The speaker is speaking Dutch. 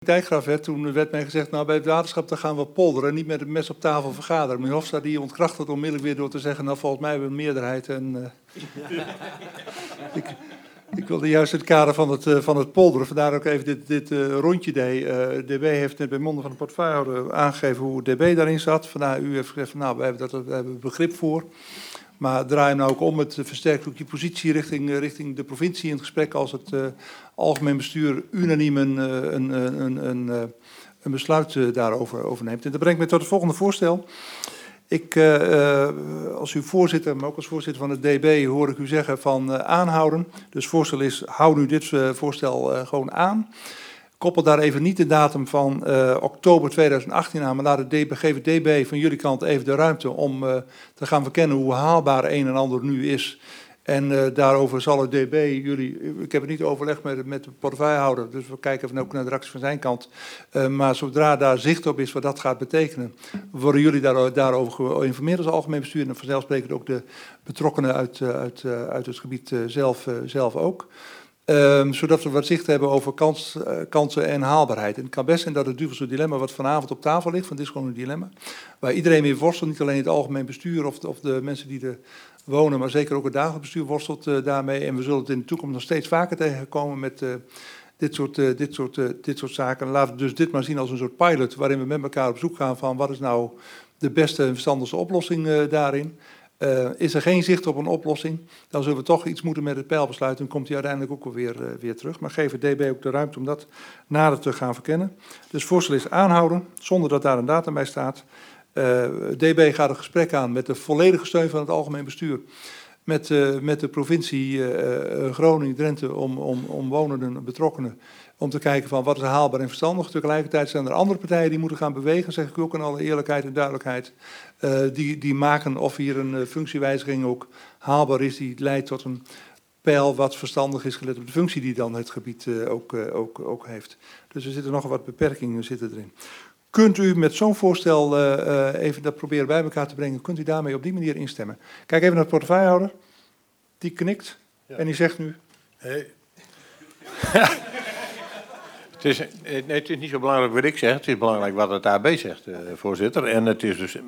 Dijkgraaf werd, toen werd mij gezegd, nou bij het waterschap dan gaan we polderen, niet met het mes op tafel vergaderen. Meneer Hofstad die ontkracht het onmiddellijk weer door te zeggen, nou volgens mij hebben we een meerderheid. En, ik wilde juist in het kader van het polderen, vandaar ook even dit rondje deed. DB heeft net bij monden van de portefeuillehouder aangegeven hoe DB daarin zat. Vandaar u heeft gezegd, van, nou we hebben begrip voor. Maar draai hem nou ook om, het versterkt ook je positie richting de provincie in het gesprek als het algemeen bestuur unaniem een besluit daarover neemt. En dat brengt me tot het volgende voorstel. Als uw voorzitter, maar ook als voorzitter van het DB, hoor ik u zeggen van aanhouden. Dus het voorstel is, hou nu dit voorstel gewoon aan. Koppel daar even niet de datum van oktober 2018 aan, maar geef het DB van jullie kant even de ruimte om te gaan verkennen hoe haalbaar een en ander nu is. En daarover zal het DB ik heb het niet overlegd met de portefeuillehouder, dus we kijken even ook naar de reactie van zijn kant. Maar zodra daar zicht op is wat dat gaat betekenen, worden jullie daarover geïnformeerd als algemeen bestuur en vanzelfsprekend ook de betrokkenen uit het gebied zelf ook. Zodat we wat zicht hebben over kansen en haalbaarheid. En het kan best zijn dat het Duivelse dilemma wat vanavond op tafel ligt, want dit is gewoon een dilemma, waar iedereen mee worstelt, niet alleen het algemeen bestuur of de mensen die er wonen, maar zeker ook het dagelijks bestuur worstelt daarmee. En we zullen het in de toekomst nog steeds vaker tegenkomen met dit soort zaken. En laten we dus dit maar zien als een soort pilot, waarin we met elkaar op zoek gaan van wat is nou de beste en verstandigste oplossing daarin. Is er geen zicht op een oplossing, dan zullen we toch iets moeten met het pijlbesluit en komt hij uiteindelijk ook weer terug. Maar geef het DB ook de ruimte om dat nader te gaan verkennen. Dus het voorstel is aanhouden, zonder dat daar een datum bij staat. DB gaat een gesprek aan met de volledige steun van het algemeen bestuur. Met de provincie Groningen, Drenthe, omwonenden en betrokkenen. Om te kijken van wat is haalbaar en verstandig. Tegelijkertijd zijn er andere partijen die moeten gaan bewegen, zeg ik ook in alle eerlijkheid en duidelijkheid. Die maken of hier een functiewijziging ook haalbaar is, die leidt tot een pijl wat verstandig is gelet op de functie die dan het gebied ook heeft. Dus er zitten nog wat beperkingen erin. Kunt u met zo'n voorstel even dat proberen bij elkaar te brengen, kunt u daarmee op die manier instemmen? Kijk even naar de portefeuillehouder, die knikt en die zegt nu... Hey. Het is niet zo belangrijk wat ik zeg, het is belangrijk wat het AB zegt, voorzitter. En het is dus